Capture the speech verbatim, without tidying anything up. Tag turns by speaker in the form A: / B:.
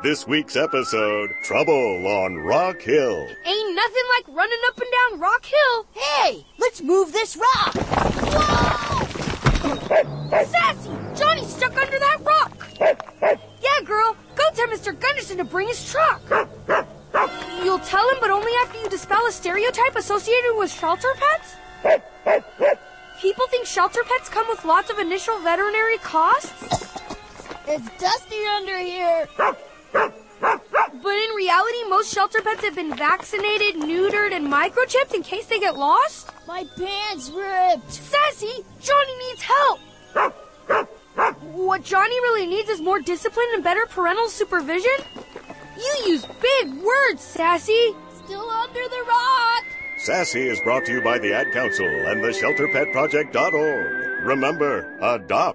A: this week's episode, Trouble on Rock Hill.
B: Ain't nothing like running up and down Rock Hill.
C: Hey, let's move this rock.
B: Whoa! Sassy, Johnny's stuck under that rock. Yeah, girl, go tell Mister Gunderson to bring his truck. You'll tell him, but only after you dispel a stereotype associated with shelter pets? People think shelter pets come with lots of initial veterinary costs?
C: It's dusty under here.
B: But in reality, most shelter pets have been vaccinated, neutered, and microchipped in case they get lost?
C: My pants ripped.
B: Sassy, Johnny needs help. What Johnny really needs is more discipline and better parental supervision? You use big words, Sassy.
C: Still under the rock.
A: Sassy is brought to you by the Ad Council and the shelter pet project dot org. Remember, adopt.